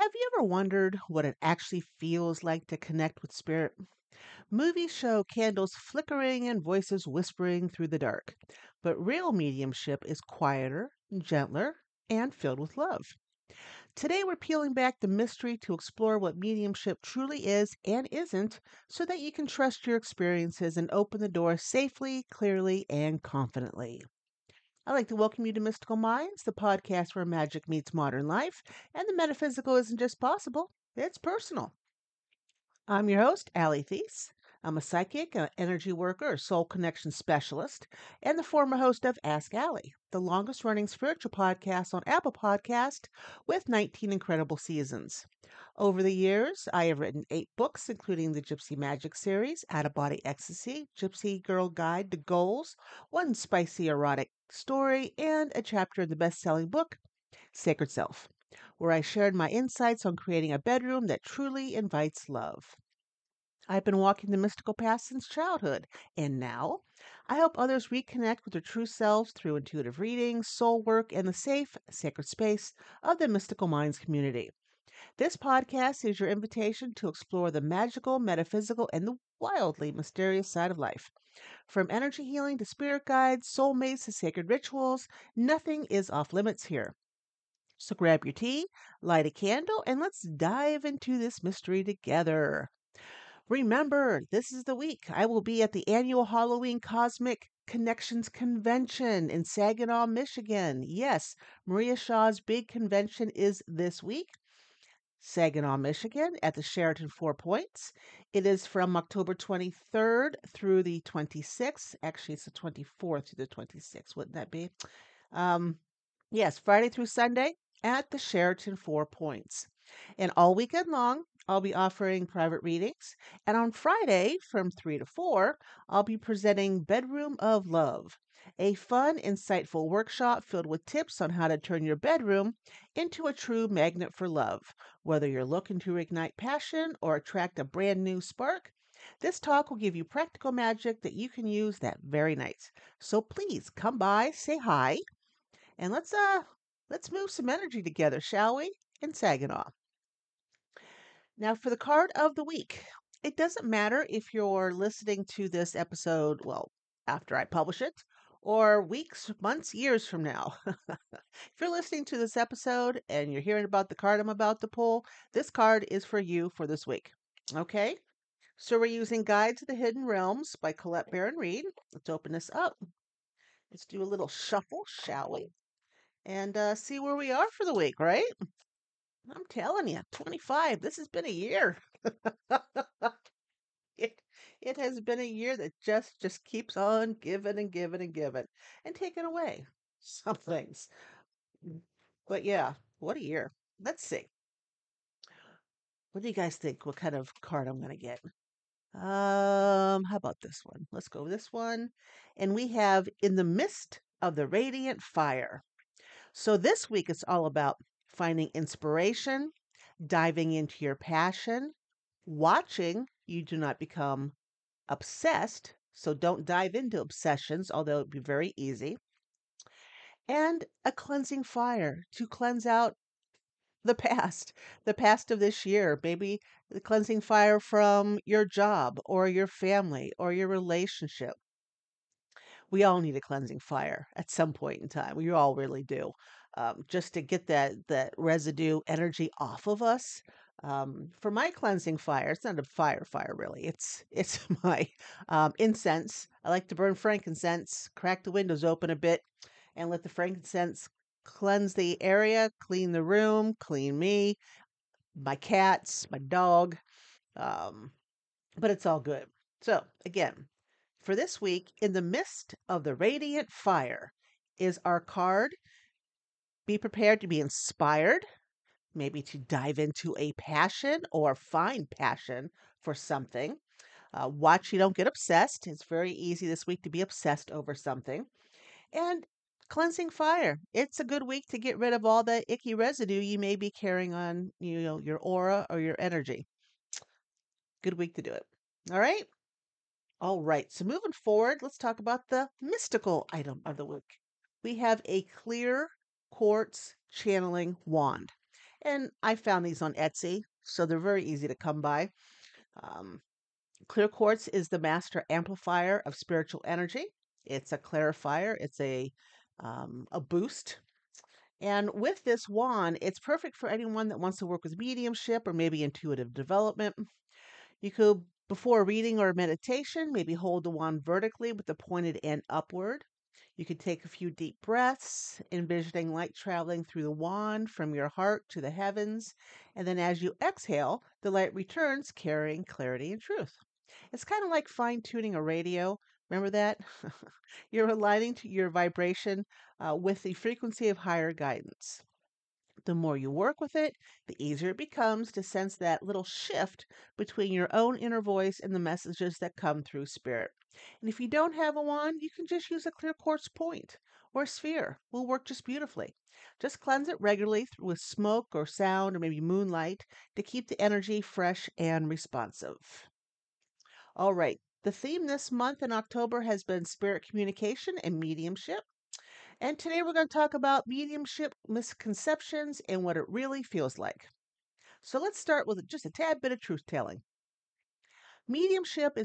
Have you ever wondered what it actually feels like to connect with spirit? Movies show candles flickering and voices whispering through the dark, but real mediumship is quieter, gentler, and filled with love. Today, we're peeling back the mystery to explore what mediumship truly is and isn't so that you can trust your experiences and open the door safely, clearly, and confidently. I'd like to welcome you to Mystical Minds, the podcast where magic meets modern life, and the metaphysical isn't just possible, it's personal. I'm your host, Allie Thies. I'm a psychic, an energy worker, a soul connection specialist, and the former host of Ask Allie, the longest running spiritual podcast on Apple Podcast with 19 incredible seasons. Over the years, I have written 8 books, including the Gypsy Magic series, Out of Body Ecstasy, Gypsy Girl Guide to Goals, one spicy erotic story, and a chapter in the best selling book, Sacred Self, where I shared my insights on creating a bedroom that truly invites love. I've been walking the mystical path since childhood, and now I help others reconnect with their true selves through intuitive readings, soul work, and the safe, sacred space of the Mystical Minds community. This podcast is your invitation to explore the magical, metaphysical, and the wildly mysterious side of life. From energy healing to spirit guides, soulmates to sacred rituals, nothing is off limits here. So grab your tea, light a candle, and let's dive into this mystery together. Remember, this is the week I will be at the annual Halloween Cosmic Connections Convention in Saginaw, Michigan. Yes, Maria Shaw's big convention is this week. Saginaw, Michigan, at the Sheraton Four Points. It is from October 23rd through the 26th. Actually, it's the 24th through the 26th, wouldn't that be? Um, yes, Friday through Sunday at the Sheraton Four Points. And all weekend long, I'll be offering private readings. And on Friday from 3 to 4, I'll be presenting Bedroom of Love, a fun, insightful workshop filled with tips on how to turn your bedroom into a true magnet for love. Whether you're looking to ignite passion or attract a brand new spark, this talk will give you practical magic that you can use that very night. So please come by, say hi, and let's move some energy together, shall we? In Saginaw. Now for the card of the week. It doesn't matter if you're listening to this episode, well, after I publish it, or weeks, months, years from now. If you're listening to this episode and you're hearing about the card I'm about to pull, this card is for you for this week. Okay? So we're using Guide to the Hidden Realms by Colette Baron Reed. Let's open this up. Let's do a little shuffle, shall we? And see where we are for the week, right? I'm telling you, 25. This has been a year. it it has been a year that just keeps on giving and giving and giving and taking away some things. But yeah, what a year. Let's see. What do you guys think? What kind of card I'm gonna get? How about this one? Let's go with this one. And we have In the Mist of the Radiant Fire. So this week it's all about finding inspiration, diving into your passion, watching you do not become obsessed. So don't dive into obsessions, although it'd be very easy. And a cleansing fire to cleanse out the past of this year. Maybe the cleansing fire from your job or your family or your relationship. We all need a cleansing fire at some point in time. We all really do. Just to get that residue energy off of us. For my cleansing fire, it's not a fire really. It's my incense. I like to burn frankincense, crack the windows open a bit, and let the frankincense cleanse the area, clean the room, clean me, my cats, my dog. Um, but it's all good. So again, for this week, In the Mist of the Radiant Fire is our card. Be prepared to be inspired, maybe to dive into a passion or find passion for something. Watch you don't get obsessed. It's very easy this week to be obsessed over something. And cleansing fire. It's a good week to get rid of all the icky residue you may be carrying on, your aura or your energy. Good week to do it. All right. All right, so moving forward, let's talk about the mystical item of the week. We have a clear quartz channeling wand. And I found these on Etsy, so they're very easy to come by. Um, Clear quartz is the master amplifier of spiritual energy. It's a clarifier. It's a boost. And with this wand, it's perfect for anyone that wants to work with mediumship or maybe intuitive development. You could, before reading or meditation, maybe hold the wand vertically with the pointed end upward. You could take a few deep breaths, envisioning light traveling through the wand from your heart to the heavens. And then as you exhale, the light returns carrying clarity and truth. It's kind of like fine tuning a radio. Remember that? You're aligning to your vibration with the frequency of higher guidance. The more you work with it, the easier it becomes to sense that little shift between your own inner voice and the messages that come through spirit. And if you don't have a wand, you can just use a clear quartz point or sphere. Will work just beautifully. Just cleanse it regularly with smoke or sound or maybe moonlight to keep the energy fresh and responsive. All right. The theme this month in October has been spirit communication and mediumship. And today we're going to talk about mediumship misconceptions and what it really feels like. So let's start with just a tad bit of truth telling. Mediumship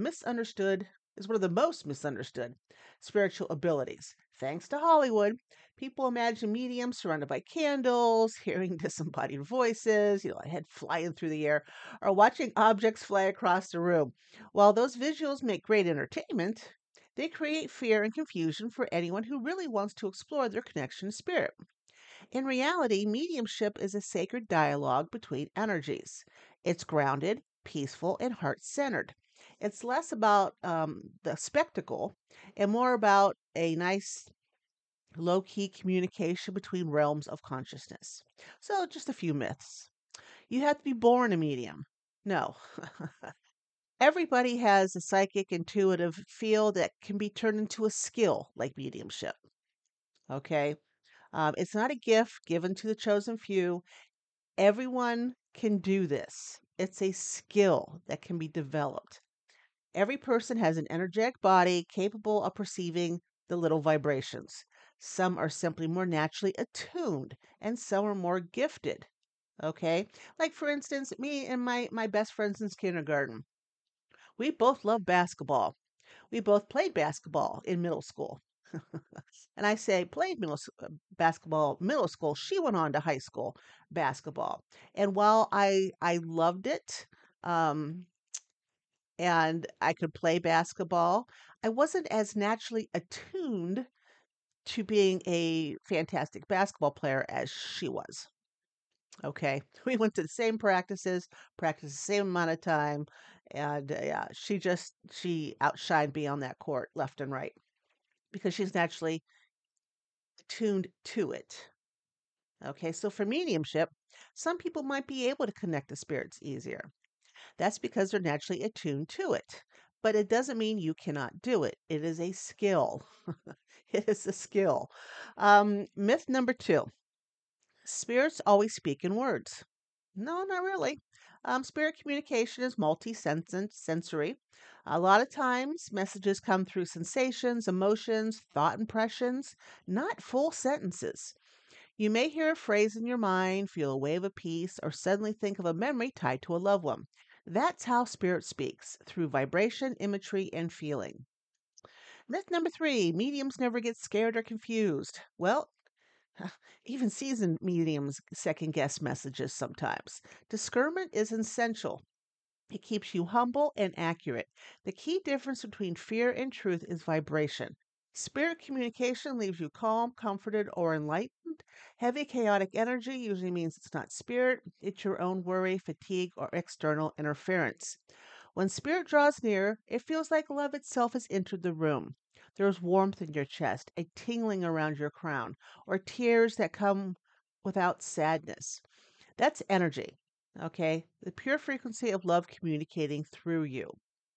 is one of the most misunderstood spiritual abilities. Thanks to Hollywood, people imagine mediums surrounded by candles, hearing disembodied voices, a head flying through the air, or watching objects fly across the room. While those visuals make great entertainment, they create fear and confusion for anyone who really wants to explore their connection to spirit. In reality, mediumship is a sacred dialogue between energies. It's grounded, peaceful, and heart centered. It's less about the spectacle and more about a nice, low key communication between realms of consciousness. So, just a few myths. You have to be born a medium. No. Everybody has a psychic, intuitive field that can be turned into a skill like mediumship. Okay. It's not a gift given to the chosen few. Everyone can do this. It's a skill that can be developed. Every person has an energetic body capable of perceiving the little vibrations. Some are simply more naturally attuned, and some are more gifted. Okay? Like, for instance, me and my best friends since kindergarten. We both love basketball. We both played basketball in middle school. And I say played basketball middle school. She went on to high school basketball. And while I loved it, um, and I could play basketball, I wasn't as naturally attuned to being a fantastic basketball player as she was. Okay, we went to the same practices, practiced the same amount of time, and yeah, she outshined me on that court left and right because she's naturally tuned to it. Okay, so for mediumship, some people might be able to connect to spirits easier. That's because they're naturally attuned to it. But it doesn't mean you cannot do it. It is a skill. It is a skill. Myth number two: spirits always speak in words. No, not really. Spirit communication is multi-sensory. A lot of times, messages come through sensations, emotions, thought impressions, not full sentences. You may hear a phrase in your mind, feel a wave of peace, or suddenly think of a memory tied to a loved one. That's how spirit speaks, through vibration, imagery, and feeling. Myth number three: mediums never get scared or confused. Well, even seasoned mediums second guess messages sometimes. Discernment is essential. It keeps you humble and accurate. The key difference between fear and truth is vibration. Spirit communication leaves you calm, comforted, or enlightened. Heavy, chaotic energy usually means it's not spirit, it's your own worry, fatigue, or external interference. When spirit draws near, it feels like love itself has entered the room. There's warmth in your chest, a tingling around your crown, or tears that come without sadness. That's energy, okay? The pure frequency of love communicating through you.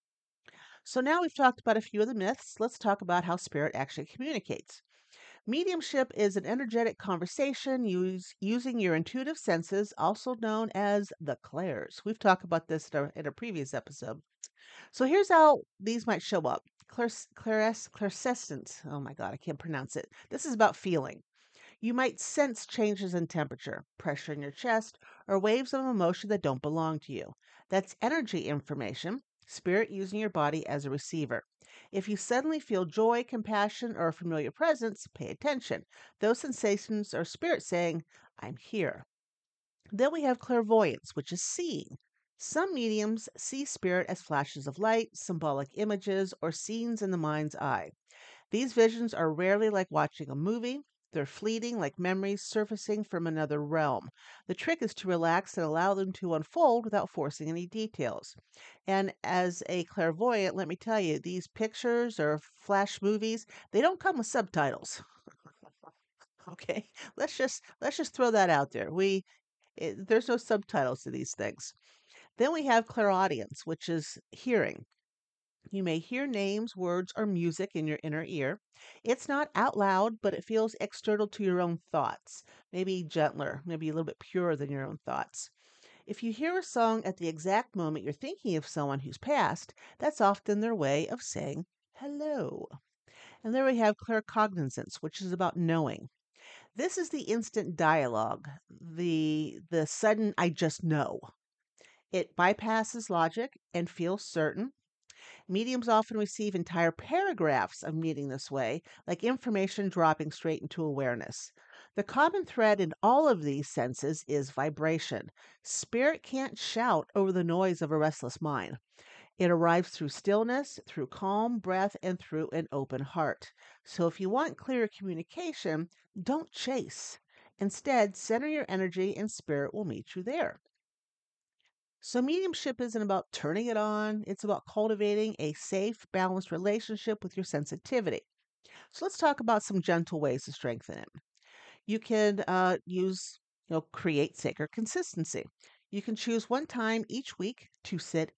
So now we've talked about a few of the myths. Let's talk about how spirit actually communicates. Mediumship is an energetic conversation using your intuitive senses, also known as the clairs. We've talked about this in a previous episode. So here's how these might show up. Clairsessence. Oh my God, I can't pronounce it. This is about feeling. You might sense changes in temperature, pressure in your chest, or waves of emotion that don't belong to you. That's energy information, spirit using your body as a receiver. If you suddenly feel joy, compassion, or a familiar presence, pay attention. Those sensations are spirit saying, I'm here. Then we have clairvoyance, which is seeing. Some mediums see spirit as flashes of light, symbolic images, or scenes in the mind's eye. These visions are rarely like watching a movie. They're fleeting, like memories surfacing from another realm. The trick is to relax and allow them to unfold without forcing any details. And as a clairvoyant, let me tell you, these pictures or flash movies, they don't come with subtitles. Okay, let's just throw that out there. There's no subtitles to these things. Then we have clairaudience, which is hearing. You may hear names, words, or music in your inner ear. It's not out loud, but it feels external to your own thoughts, maybe gentler, maybe a little bit purer than your own thoughts. If you hear a song at the exact moment you're thinking of someone who's passed, that's often their way of saying hello. And there we have claircognizance, which is about knowing. This is the instant dialogue, the sudden I just know. It bypasses logic and feels certain. Mediums often receive entire paragraphs of meaning this way, like information dropping straight into awareness. The common thread in all of these senses is vibration. Spirit can't shout over the noise of a restless mind. It arrives through stillness, through calm breath, and through an open heart. So if you want clearer communication, don't chase. Instead, center your energy and spirit will meet you there. So, mediumship isn't about turning it on, it's about cultivating a safe, balanced relationship with your sensitivity. So, let's talk about some gentle ways to strengthen it. You can create sacred consistency. You can choose one time each week to sit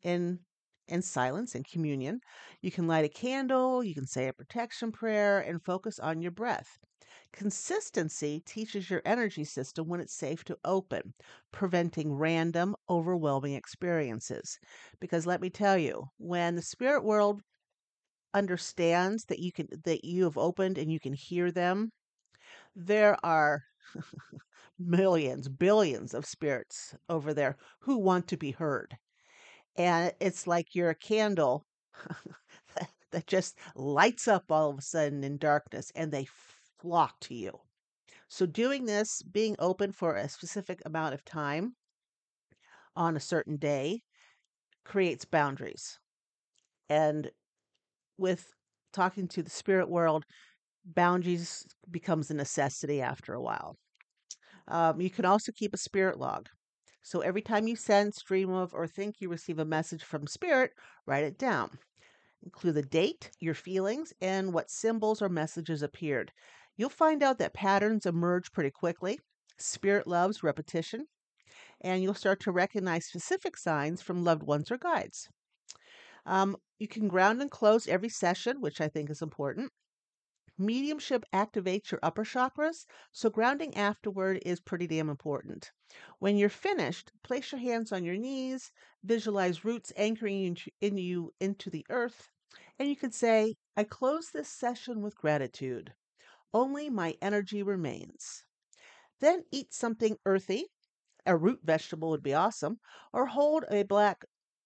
in silence and communion. You can light a candle, you can say a protection prayer, and focus on your breath. Consistency teaches your energy system when it's safe to open, preventing random, overwhelming experiences. Because let me tell you, when the spirit world understands that you have opened and you can hear them, there are millions, billions of spirits over there who want to be heard. And it's like you're a candle that just lights up all of a sudden in darkness and they flock to you. So, doing this, being open for a specific amount of time on a certain day, creates boundaries. And with talking to the spirit world, boundaries becomes a necessity after a while. You can also keep a spirit log. So every time you sense, dream of, or think you receive a message from spirit, write it down. Include the date, your feelings, and what symbols or messages appeared. You'll find out that patterns emerge pretty quickly. Spirit loves repetition, and you'll start to recognize specific signs from loved ones or guides. You can ground and close every session, which I think is important. Mediumship activates your upper chakras, so grounding afterward is pretty damn important. When you're finished, place your hands on your knees, visualize roots anchoring you into the earth, and you could say, I close this session with gratitude. Only my energy remains. Then eat something earthy. A root vegetable would be awesome, or hold a black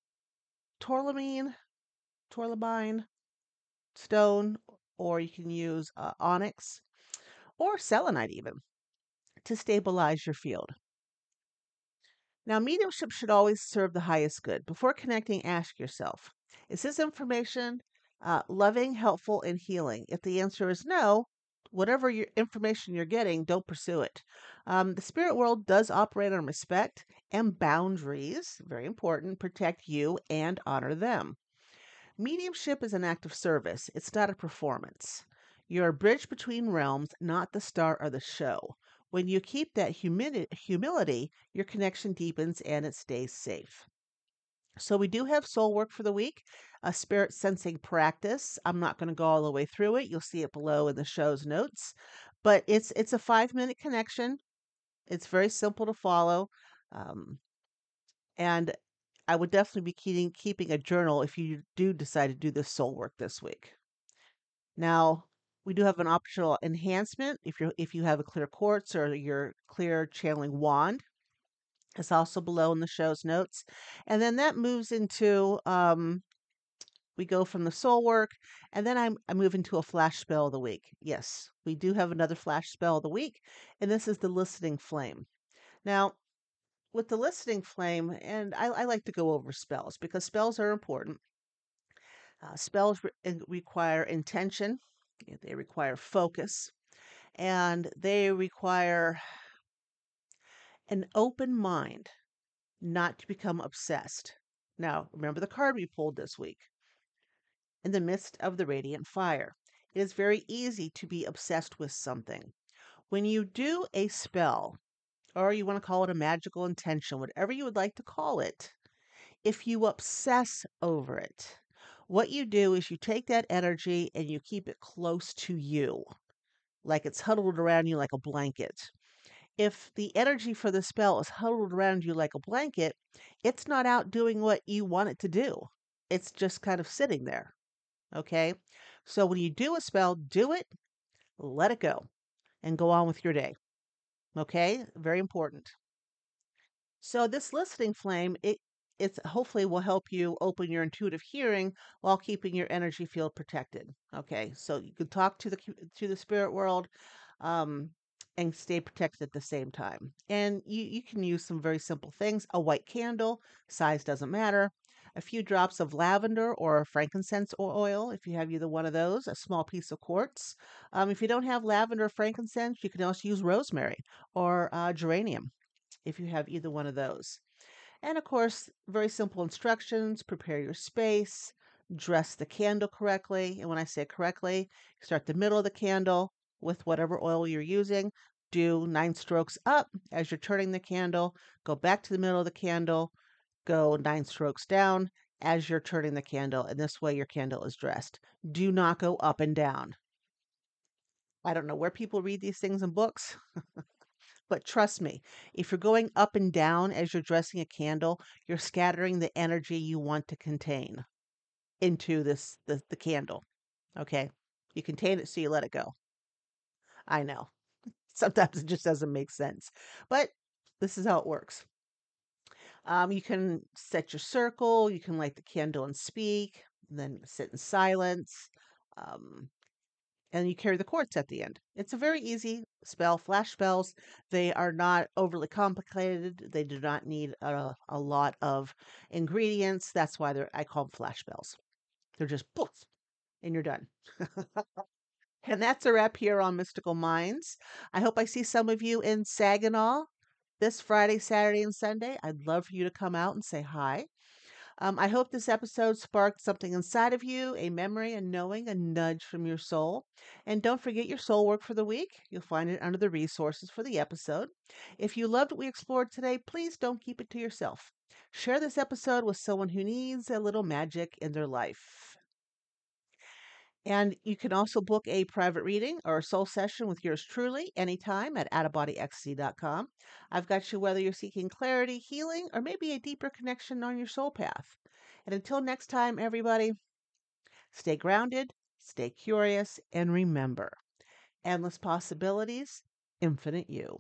tourmaline stone, or you can use onyx or selenite even to stabilize your field. Now, mediumship should always serve the highest good. Before connecting, ask yourself, is this information loving, helpful, and healing? If the answer is no, whatever your information you're getting, don't pursue it. The spirit world does operate on respect and boundaries, very important, protect you and honor them. Mediumship is an act of service, it's not a performance. You're a bridge between realms, not the star of the show. When you keep that humility, your connection deepens and it stays safe. So, we do have soul work for the week, a spirit sensing practice. I'm not going to go all the way through it. You'll see it below in the show's notes. But it's a 5 minute connection. It's very simple to follow. Um, and I would definitely be keeping a journal if you do decide to do this soul work this week. Now, We do have an optional enhancement if you have a clear quartz or your clear channeling wand. It's also below in the show's notes. And then that moves into we go from the soul work, and then I move into a flash spell of the week. Yes, we do have another flash spell of the week, and this is the listening flame. Now, with the listening flame, and I like to go over spells because spells are important. Require intention, they require focus, and they require an open mind, not to become obsessed. Now, remember the card we pulled this week. In the midst of the radiant fire, it is very easy to be obsessed with something. When you do a spell, or you want to call it a magical intention, whatever you would like to call it, if you obsess over it, what you do is you take that energy and you keep it close to you, like it's huddled around you like a blanket. If the energy for the spell is huddled around you like a blanket, it's not out doing what you want it to do. It's just kind of sitting there. Okay. So when you do a spell, do it, let it go, and go on with your day. Okay. Very important. So this listening flame, it's hopefully will help you open your intuitive hearing while keeping your energy field protected. Okay, so you can talk to the spirit world, um, and stay protected at the same time. And you can use some very simple things: a white candle, size doesn't matter. A few drops of lavender or frankincense oil, if you have either one of those, a small piece of quartz. If you don't have lavender or frankincense, you can also use rosemary or geranium if you have either one of those. And of course, very simple instructions: prepare your space, dress the candle correctly. And when I say correctly, start the middle of the candle with whatever oil you're using. Do 9 strokes up as you're turning the candle. Go back to the middle of the candle. Go 9 strokes down as you're turning the candle. And this way your candle is dressed. Do not go up and down. I don't know where people read these things in books. But trust me, if you're going up and down as you're dressing a candle, you're scattering the energy you want to contain into the candle. Okay. You contain it, so you let it go. I know. Sometimes it just doesn't make sense. But this is how it works. You can set your circle, you can light the candle and speak, and then sit in silence. Um, and you carry the quartz at the end. It's a very easy spell. Flash spells, they are not overly complicated. They do not need a lot of ingredients. That's why I call them flash spells. They're just poof, and you're done. And that's a wrap here on Mystical Minds. I hope I see some of you in Saginaw this Friday, Saturday, and Sunday. I'd love for you to come out and say hi. I hope this episode sparked something inside of you: a memory, a knowing, a nudge from your soul. And don't forget your soul work for the week. You'll find it under the resources for the episode. If you loved what we explored today, please don't keep it to yourself. Share this episode with someone who needs a little magic in their life. And you can also book a private reading or a soul session with yours truly anytime at outofbodyxc.com. I've got you whether you're seeking clarity, healing, or maybe a deeper connection on your soul path. And until next time, everybody, stay grounded, stay curious, and remember, endless possibilities, infinite you.